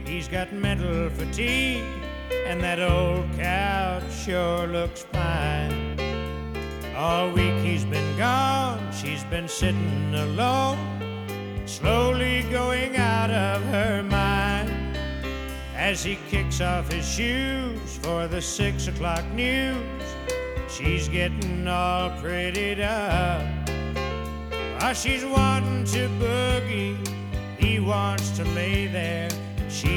He's got mental fatigue, and that old couch sure looks fine. All week he's been gone, she's been sitting alone, slowly going out of her mind. As he kicks off his shoes for the 6 o'clock news, she's getting all prettied up. She's wanting to boogie, he wants to lay there